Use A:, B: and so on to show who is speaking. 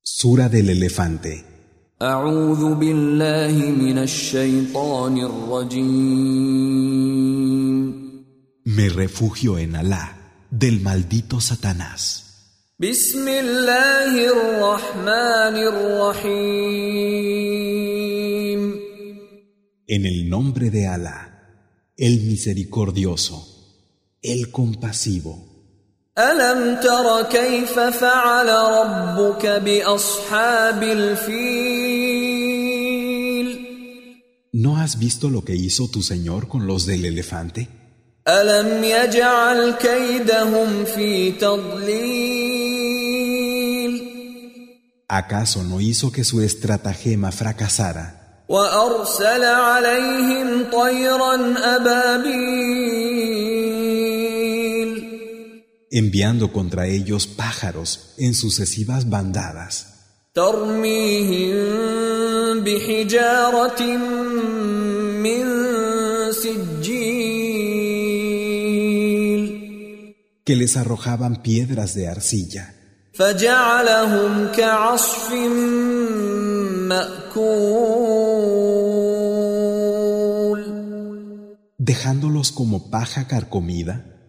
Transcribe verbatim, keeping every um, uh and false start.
A: Sura del elefante.
B: أعوذ بالله من الشيطان الرجيم.
A: Me refugio en Alá, del maldito Satanás.
B: بسم الله الرحمن الرحيم.
A: En el nombre de Alá, el misericordioso, el compasivo.
B: ألم تر كيف فعل ربك بأصحاب الفيل؟
A: ¿No has visto lo que hizo tu Señor con los del elefante?
B: ألم يجعل كيدهم في تضليل؟
A: ¿Acaso no hizo que su estratagema fracasara?
B: وأرسل عليهم طيرا أبابيل
A: Enviando contra ellos pájaros en sucesivas bandadas,
B: ترميهم بحجارة من سجيل
A: que les arrojaban piedras de arcilla,
B: فجعلهم كعصف مأكول
A: dejándolos como paja carcomida.